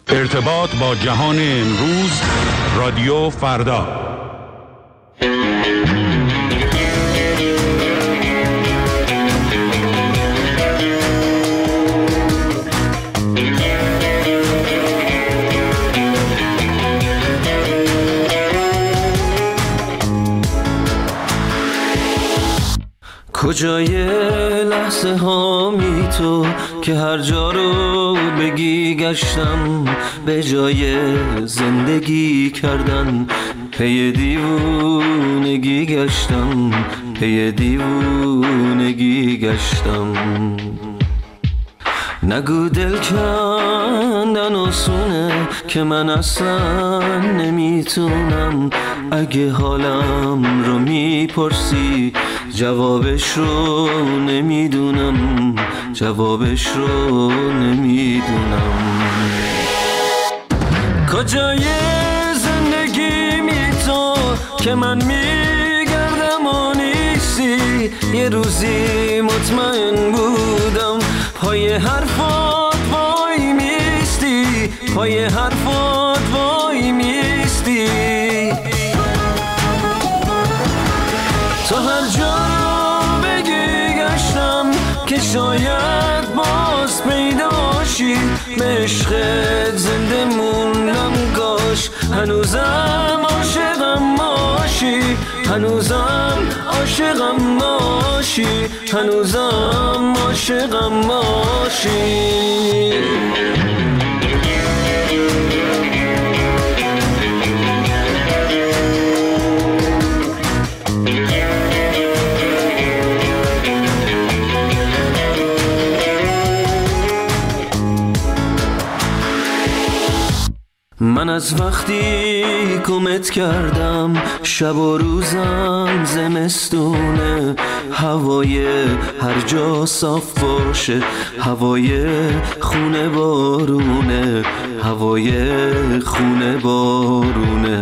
ارتباط با جهان امروز، رادیو فردا. کجای لحظه هامی تو که هر جا رو بگی گشتم، به جای زندگی کردن پی دیوونگی گشتم، پی دیوونگی گشتم. نگو دل کندن آسونه که من اصلا نمیتونم. اگه حالم رو میپرسی جوابش رو نمیدونم، جوابش رو نمیدونم. کجای زندگی می تو که من میگردم و نیستی؟ یه روزی مطمئن بودم پای حرفات وای میستی، پای حرفات وای میستی. تو هر جا بگی گشتم که شاید باز پیداشی، به عشقت زنده موندم کاش هنوزم عاشقم باشی، هنوزم عاشقم باشی، هنوزم عاشقم باشی. من از وقتی گمت کردم شب و روزم زمستونه، هوای هر جا صاف باشه، هوای خونه بارونه، هوای خونه بارونه.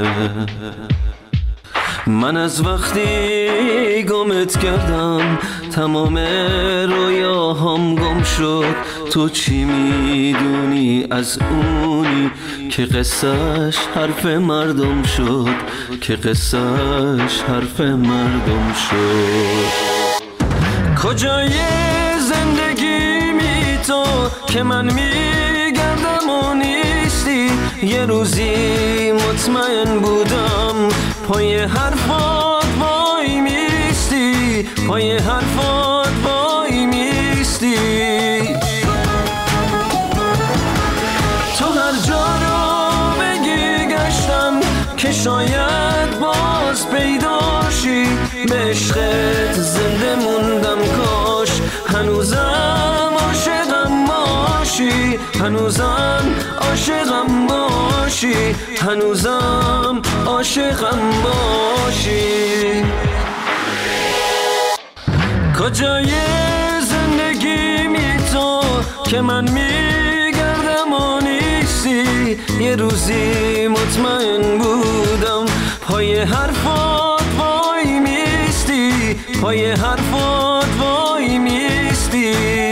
من از وقتی گمت کردم تمام رویاهام گم شد. تو چی میدونی از اونی که قصهش حرف مردم شد، که قصهش حرف مردم شد. کجای زندگی می تو که من میگردم و نیستی؟ یه روزی مطمئن بودم پای حرفات وای میستی، پای حرفات وای میستی. تو هر جا رو بگی گشتم که شاید باز پیداشی، به عشقت زنده موندم کاش هنوزم عاشقم باشی، هنوزم عاشقم باشی، هنوزم عاشقم باشی. کجای زندگی می تو که من میگردم و نیستی؟ یه روزی مطمئن بودم پای حرفات وای میستی، پای حرفات وای میستی.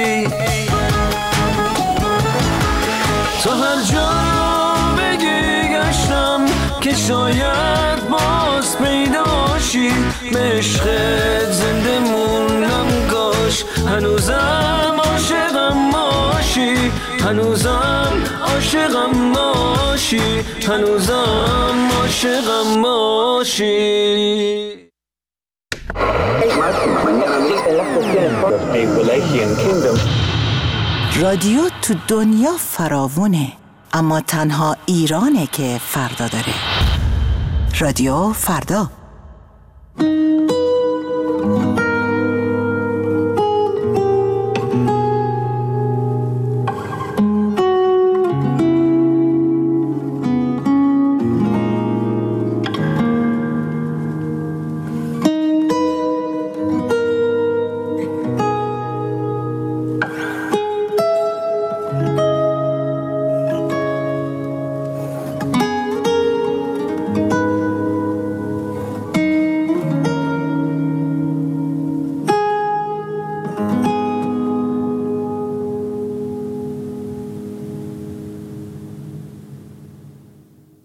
تو هر جا بگی گشتم که شاید باز پیداشی، به عشقت زنده موندم کاش هنوزم عاشقم باشی، هنوزم عاشقم باشی، هنوزم عاشقم باشی. رادیو تو دنیا فراوونه، اما تنها ایرانه که فردا داره. رادیو فردا.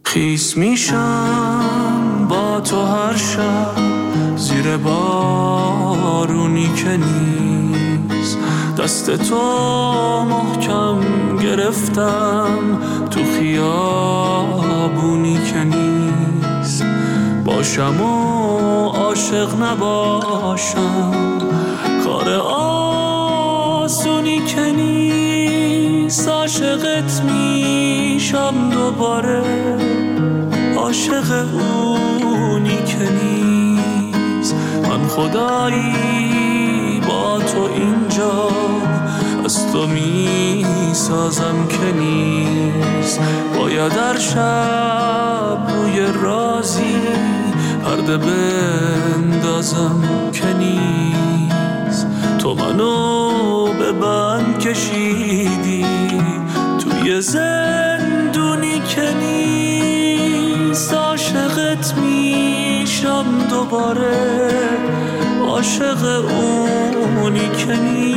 خیس میشم با تو هر شب زیر بارونی که نیست، دست تو محکم گرفتم تو خیابونی که نیست. باشم و عاشق نباشم کار آسونی که نیست. عاشقت میشم دوباره، عاشق اونی که نیست. من خدایی با تو اینجا از تو میسازم که نیست. باید هر شب روی رازی پرده بندازم که نیست. تو منو به بند کشیدی توی زندونی که نیست. عاشقت میشم دوباره، عاشق اونی که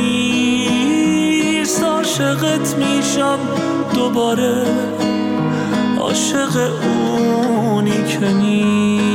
نیست. عاشقت میشم دوباره، عاشق اونی که نیست.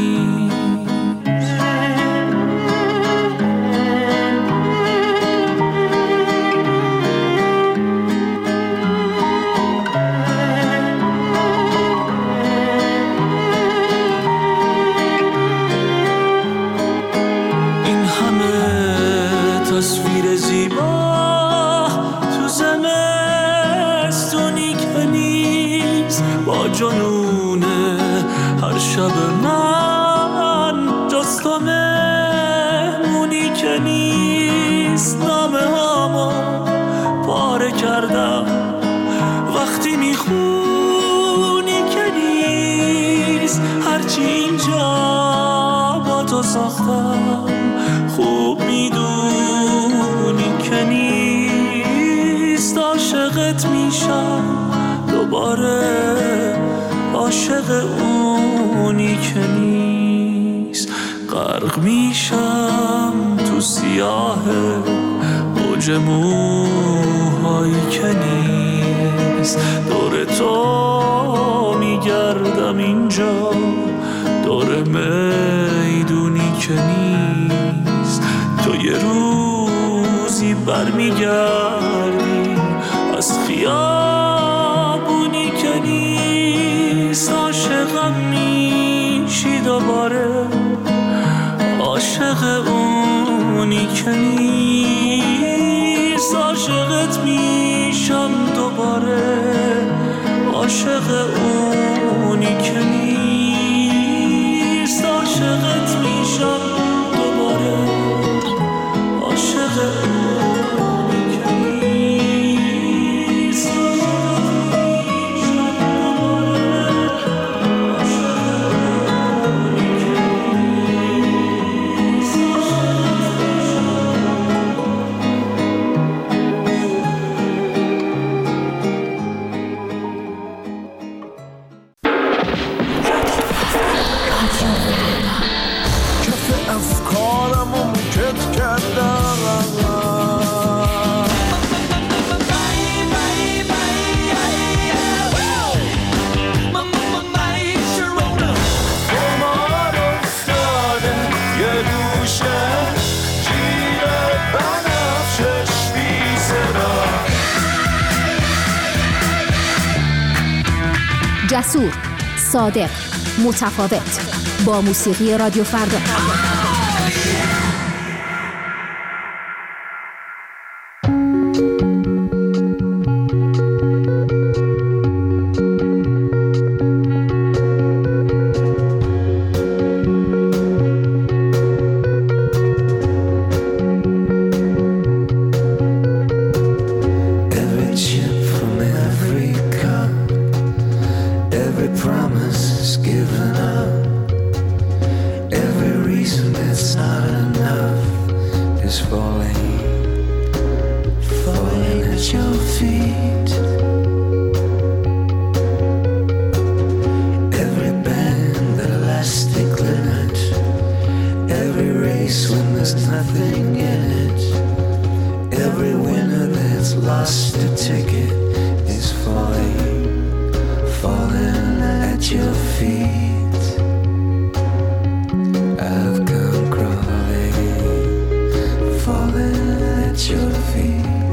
تصویر زیبا تو زمستونی که نیست. با جنون هر شب من جز تو مهمونی که نیست. نامه هامو پاره کردم وقتی میخونی که نیست. هرچی اینجا با تو ساختم خوب میدونی که نیست. عاشقت میشم دوباره، عاشق اونی که نیست. غرق میشم تو سیاه موج موهایی که نیست. دور تو میگردم اینجا، دور میدونی که نیست. تو یه روزی برمیگردی از خیابونی که نیست. عاشقم میشی دوباره، عاشق اونی که نیست. عاشقت میشم دوباره، عاشق اونی که نیست. عاشقت میشم دوباره، عاشق اونی که نیست. جسور، صادق، متفاوت، با موسیقی رادیو فردا. Promise is given up, every reason your feet. I've come crawling, falling at your feet.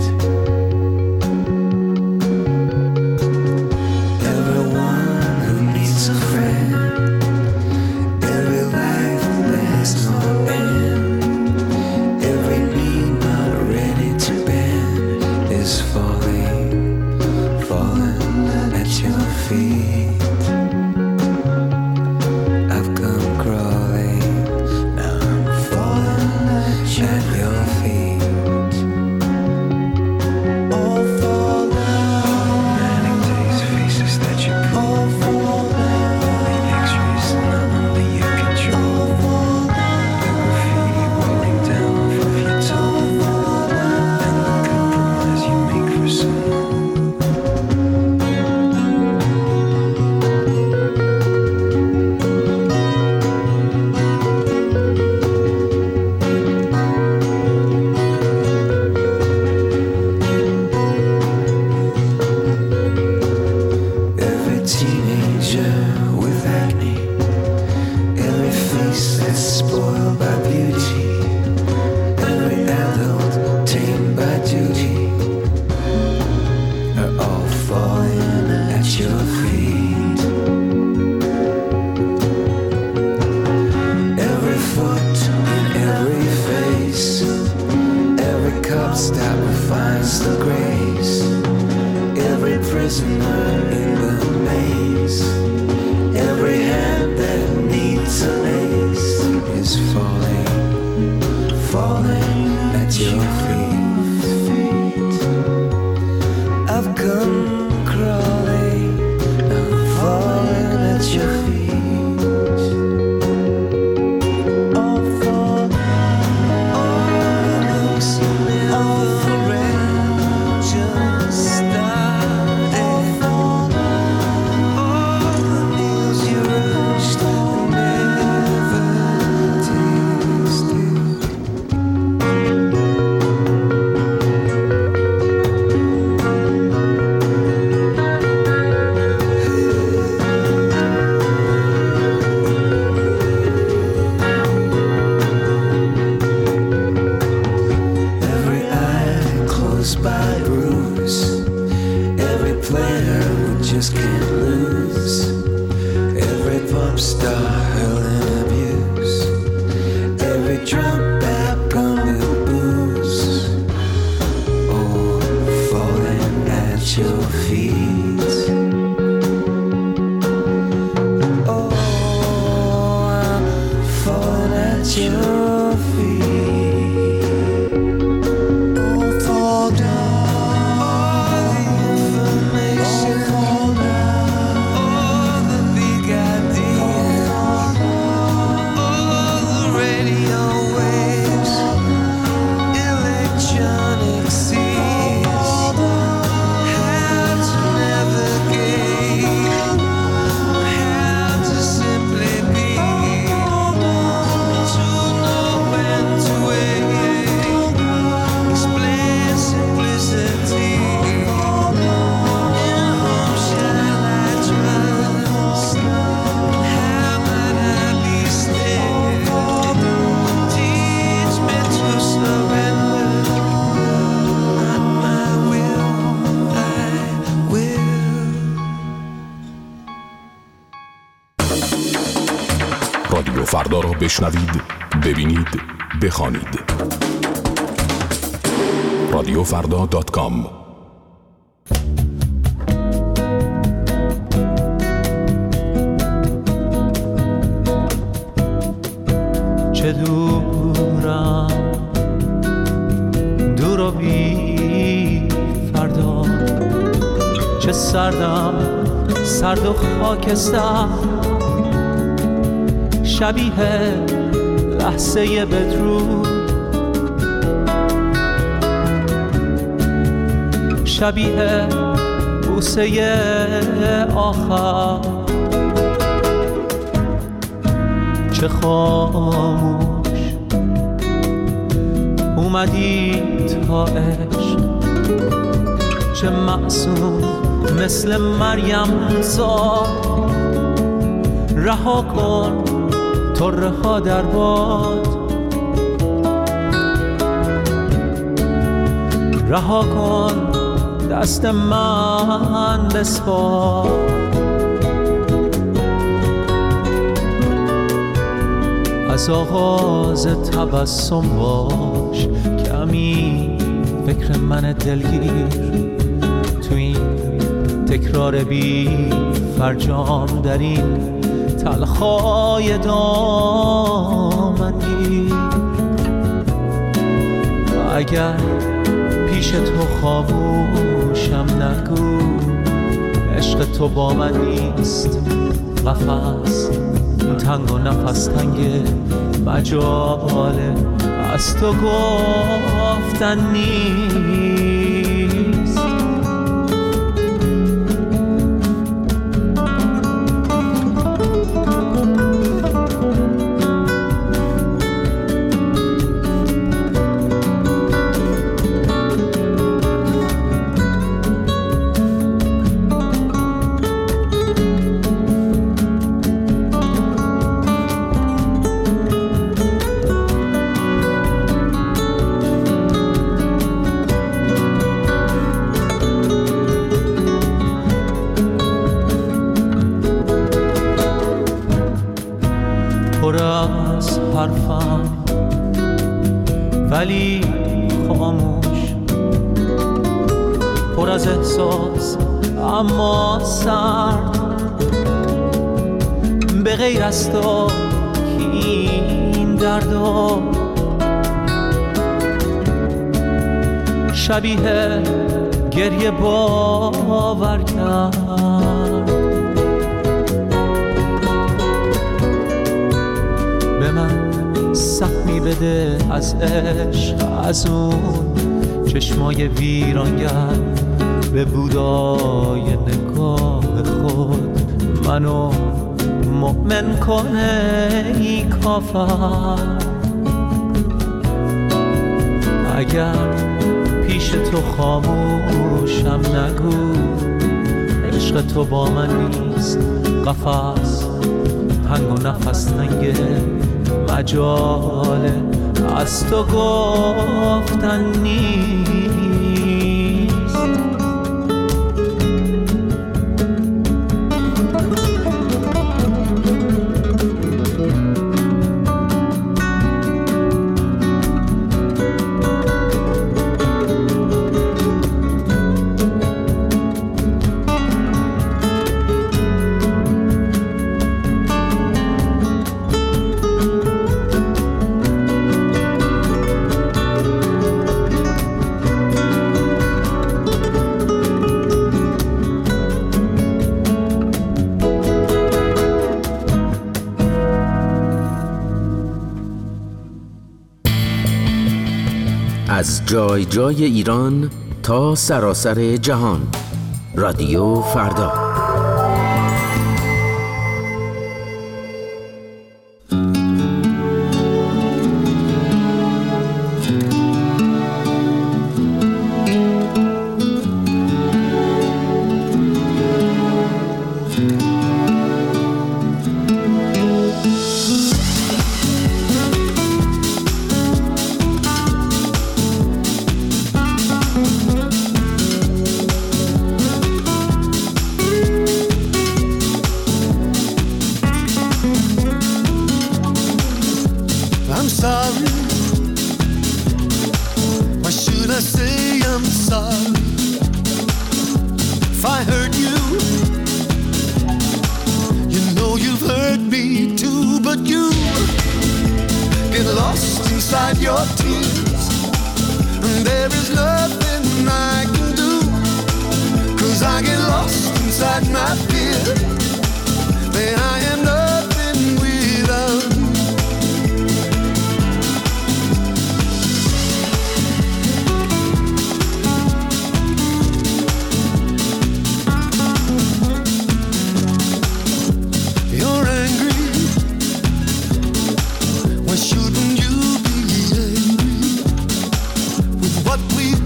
Everyone who needs a friend, every life there's no end, every knee not ready to bend is falling, falling at your feet. I've come crawling, now I'm falling at your feet. All fall down, manic days, faces that you put. All fall down, only X-rays, not under your control. All fall down, the graffiti rolling down off of your toe. And the compromise you make for someone. Every teenager with acne, every face that's spoiled by beauty, every adult tamed by duty, are all falling at your feet. Every foot in every face, every cup stop finds the grace, every prisoner in the maze, every hand that needs a lace is falling, falling at your feet. I've come crawling, I'm falling at your feet. All fall, all the looks all forever just started. All the meals you rushed and never tasted. Every eye closed by bruise, every player who just can't lose, every pop star hurling abuse, every drunk back on the booze, all falling at your feet. Oh, I'm falling at your feet. All fall down, all the information, all fall down, all the big ideas, all the radio waves, electronic seas, how to navigate, how to simply be, to know when to wait, explain simplicity. In whom shall I trust? How might I be still? Teach me to surrender. Not my will, I will. رادیو فردا را بشنوید، ببینید، بخوانید. رادیوفردا.com. چه دورم دور و بی فردا، چه سردم سرد و خاکستر، شبیه لحظه بدرود، شبیه بوسه آخر، چه خاموش اومدی تا عشق، چه معصوم مثل مریم زاد، رها کن طره ها در باد، رها کن دست من بسپار. از آغاز تبسم باش کمی فکر من دلگیر، تو این تکرار بی فرجام در این تلخای دامنگیر. اگر پیش تو خاموشم نگو، عشق تو با من نیست. قفس تنگ و نفس تنگ مجاله از تو گفتن نیست. پر از حرفم ولی خاموش، پر از احساس اما سرد. به غیر از تو این دردا شبیه گریه باور کرد. به من سهمی بده از عشق، از اون چشمای ویرانگر، به بودای نگاه خود منو مؤمن کنه ای کافر. اگر پیش تو خاموشم نگو، عشق تو با من نیست. قفس تنگ و نفس تنگ مجاله از تو گفتن نیست. از جای جای ایران تا سراسر جهان، رادیو فردا.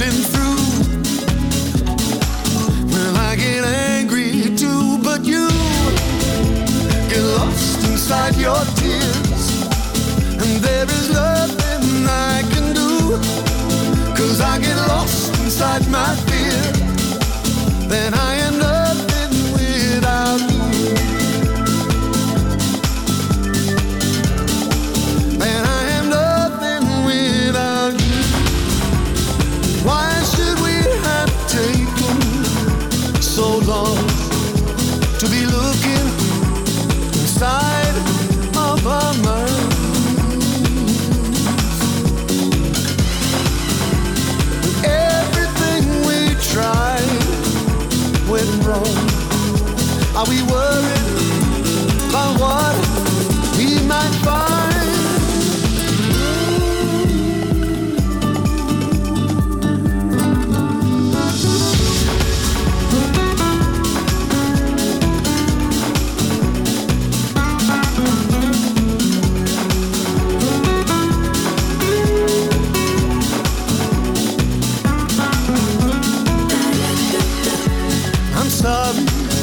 You inside your tears, and there is nothing I can do, 'cause I get lost inside my fear. Then I am nothing without you. And I am nothing without you. Why should we have taken so long to be looking inside of our minds? Everything we tried went wrong. Are we worried about what we might find? Sorry,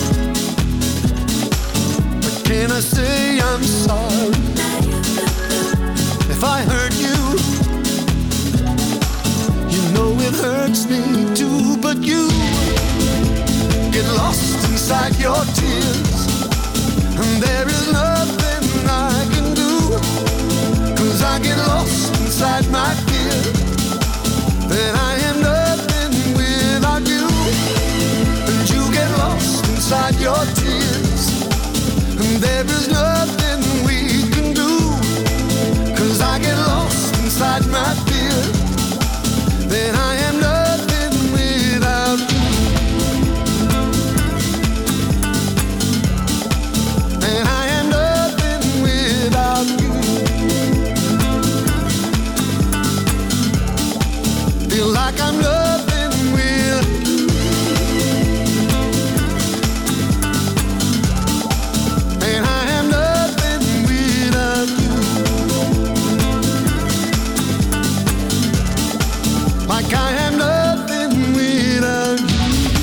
but can I say I'm sorry if I hurt you? You know it hurts me too, but you get lost inside your tears, and there is nothing I can do, 'cause I get lost inside my fear. Then I am nothing without you. You get lost inside your tears, and there is nothing we can do, 'cause I get lost inside my fear. Then I am nothing without you. And I am nothing without you. Feel like I'm nothing without you. Like I am nothing without you.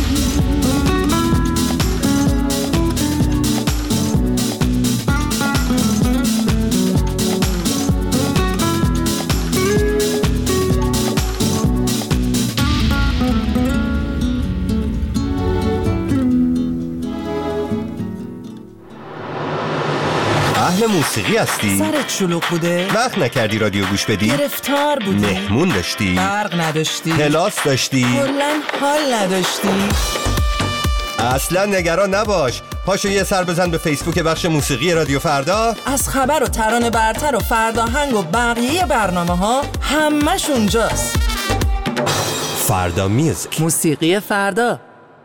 اهل موسیقی هستی؟ سرت شلوغ بوده؟ وقت نکردی رادیو گوش بدی؟ گرفتار بودی؟ مهمون داشتی؟ برق نداشتی؟ کلاس داشتی؟ کلاً حال نداشتی؟ اصلا نگران نباش، پاشو یه سر بزن به فیسبوک بخش موسیقی رادیو فردا. از خبر و ترانه برتر و فرداهنگ و بقیه برنامه ها همش اونجاست. فردا میوزیک، موسیقی فردا.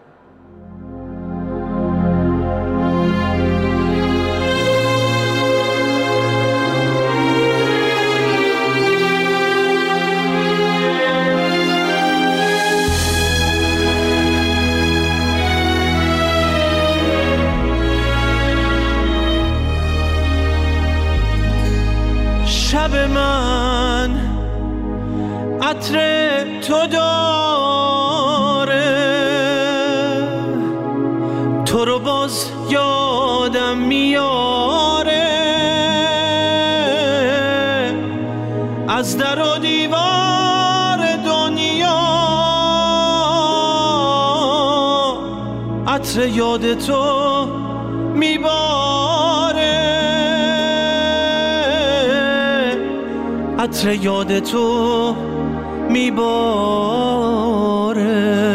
شب من عطر تو داره، تو رو باز یادم میاره، از در و دیوار دنیا عطر یاد تو میباره، عطر یاد تو میباره.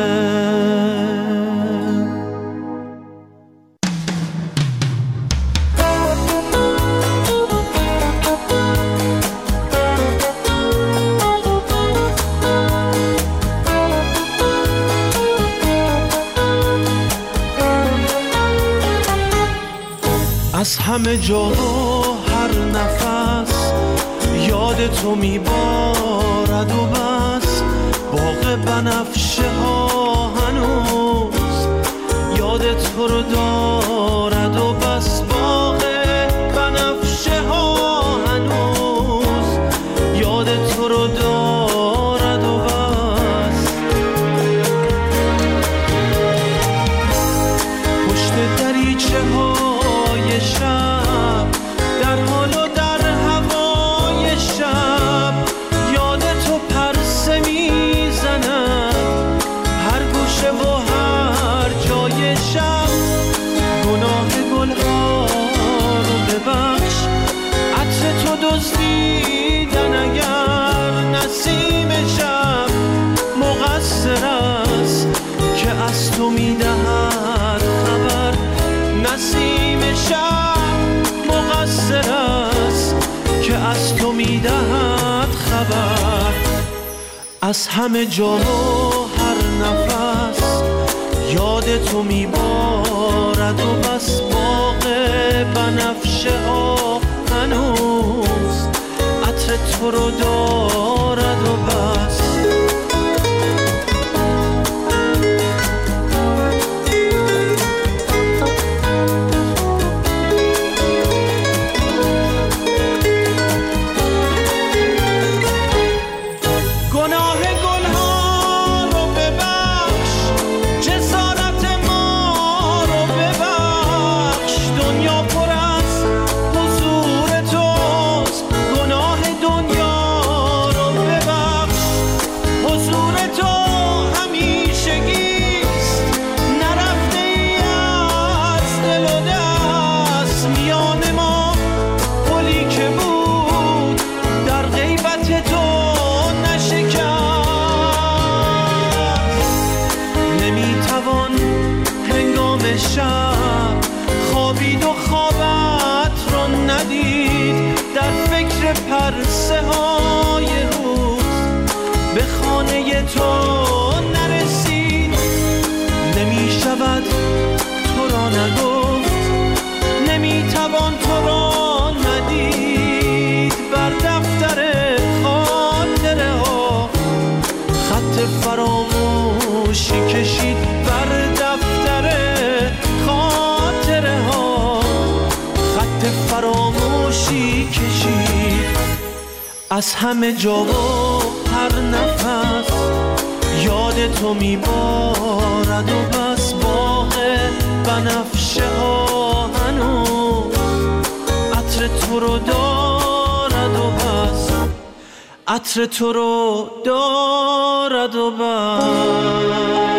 از همه جا هر نفس یاد تو میبارد و بس، باغ بنفشه ها هنوز یاد تو رو دارد و بس، باغ بنفشه ها هنوز یاد تو رو دارد و بس. پشت دریچه های شب از همه جا و هر نفس یاد تو میبارد و بس باغ بنفشه ها هنوز عطر تو رو دارد و بس. شب خوابید و خوابت رو ندید، در فکر پرسه های روز به خانه تو نرسید. نمی شود تو را نگفت، نمی توان تو را ندید، بر دفتر خاطره ها خط فراموشی کشید، بر دفتر خاطره ها خط فراموشی کشید. از همه جا و هر نفس یاد تو میبارد و بس باغ بنفشه ها هنوز عطر تو رو دارد و بس، عطر تو رو دارد و بس.